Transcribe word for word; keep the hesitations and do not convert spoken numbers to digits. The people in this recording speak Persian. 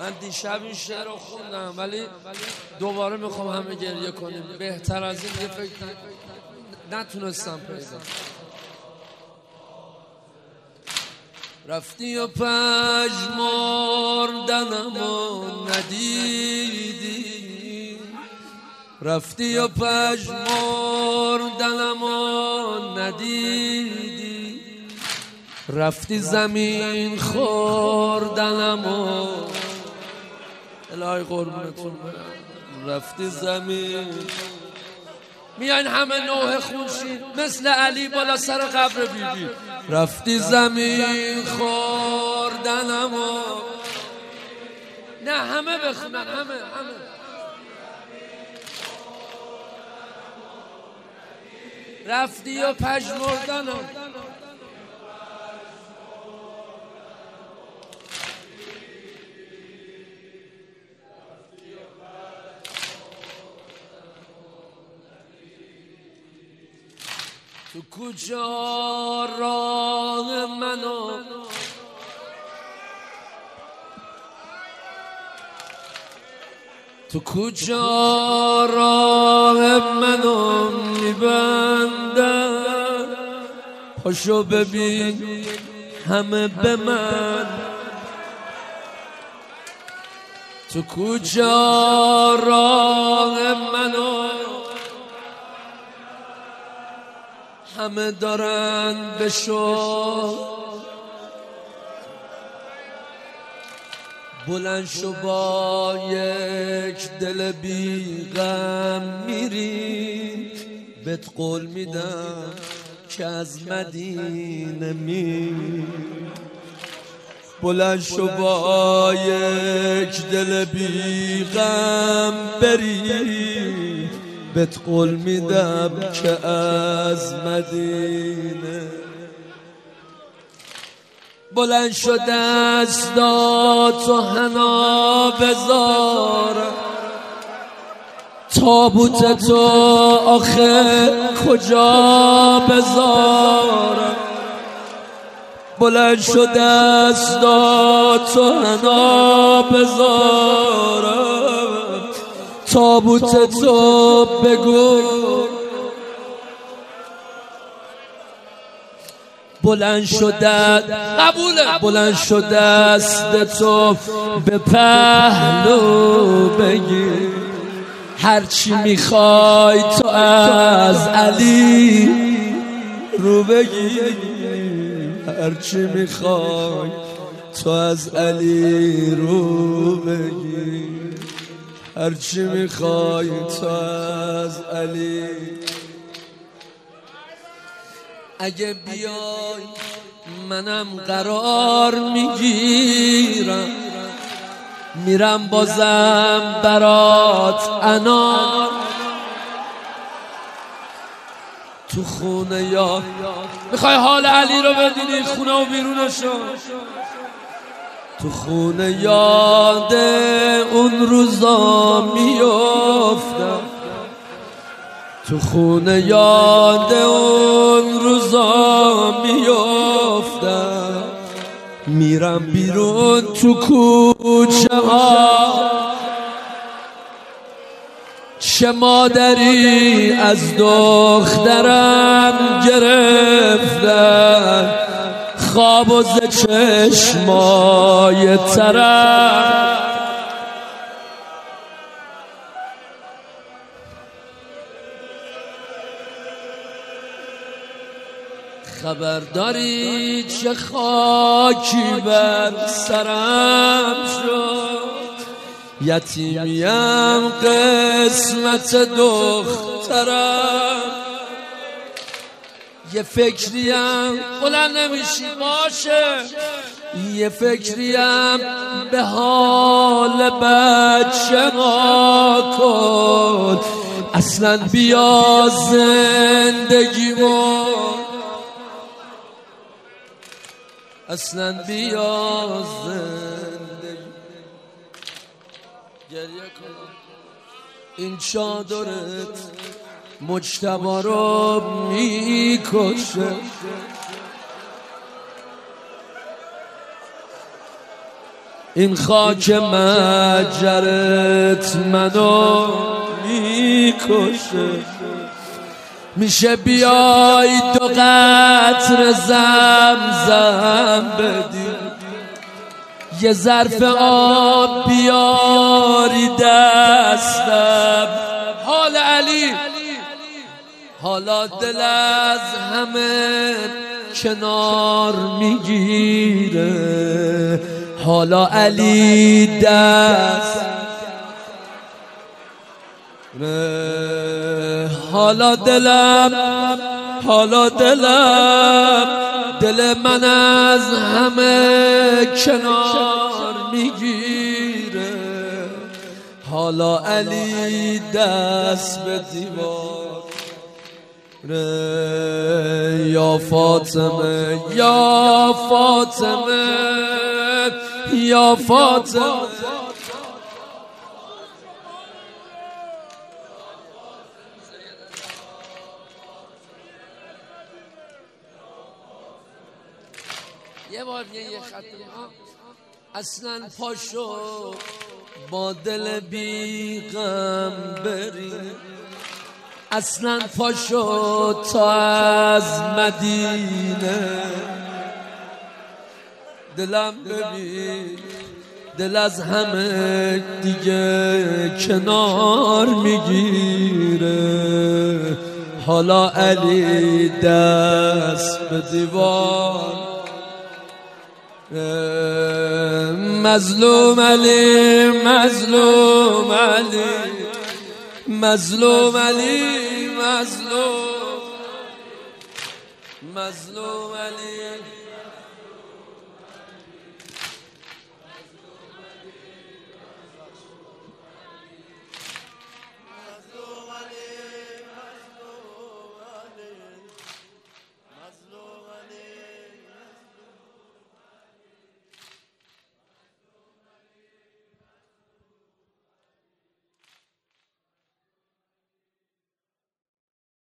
من دیشب این شعر رو خوندم ولی دوباره میخوام همه گریه کنیم. بهتر از این یه فکر نتونستم پیدا. رفتی و پژمردنمو ندیدی، رفتی و پژمردنمو ندیدی، رفتی زمین خوردنمو، الهی قربونتون برم، رفتی زمین. میاین همه نوحه خونشین مثل علی بالا سر قبر بیبی. رفتی زمین خوردنمو. نه همه بخونن، همه همه. رفتی و پژمردنم. تو کجا راه منو، تو کجا راه منو میبندن، پاشو ببین همه به من. تو کجا راه منو همه دارن بشو، بلند شو با یک دل بی غم میری، بهت قول میدم که از مدینه میری. بلند شو با یک دل بی غم بری، بهت قول میدم که از مدینه. بلند شو دستاتو حنا بذارم، تابوت تو آخه کجا بذارم. بلند شو دستاتو حنا بذارم، تابوت تو بگو. بلند شده قبوله، بلند شده دست تو به پهلو بگیر، هرچی میخوای تو از علی رو بگیر، هرچی میخوای تو از علی رو بگیر، هرچی میخوای تو از علی. اگه بیای منم قرار میگیرم، میرم بازم برات انار. تو خونه یا میخوای حال علی رو بدونی، خونه و بیرونشو. تو خونه یاد اون روزا میافتم، تو خونه یاد اون روزا میافتم. میرم بیرون تو کوچه ها، چه مادری از دخترم گرفتن، خواب و ز چشمای ترم. خبرداری چه خاکی بر سرم شد، یتیمیم قسمت دخترم. یه فکریم بلند نمیشی باشه، یه فکریم به حال بچه ها کن. اصلا بیا زندگیمو، اصلا بیا زندگی گریه کنم. این چادرت مجتبی رو میکشه، این خاک مجرت منو میکشه. میشه بیای دو قطر زمزم بدی، یه ظرف آب بیاری دستم. حال علی حالا دل از همه کنار میگیره، حالا علی دست حالا دلم حالا دلم دل من از همه کنار میگیره، حالا علی دست به دیوار. یا فاطمه یا فاطمه یا فاطمه یه بار یه یه خط اصلا پاشو با دل بی غم بری، اصلا پاشو تا از مدینه. دلم ببین دل از همه دیگه کنار میگیره، حالا علی دست به دیوار. مظلوم علی مظلوم علی مظلوم علی مظلوم مظلوم علی